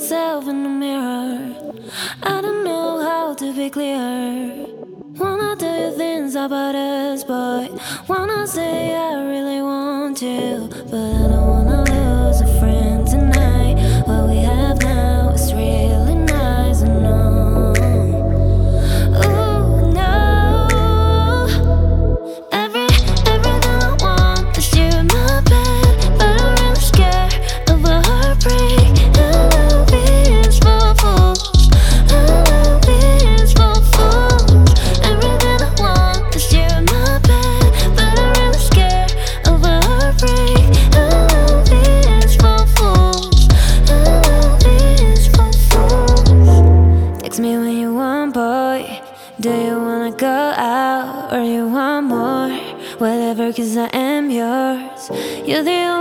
myself in the mirror. I don't know how to be clear. Wanna tell you things about us, boy. Wanna say I really want to, but I don't wanna lose a friend tonight. What we have now is really nice, I know. Ooh, no. Everything I want is you in my bed, but I'm really scared of a heartbreak. And love is for fools. And love is for fools. Everything I want is you in my bed, but I'm really scared of a heartbreak. And love is for fools. And love is for fools. Text me when you want, boy. Do you wanna go out or you want more? Whatever, 'cause I am yours. You're the only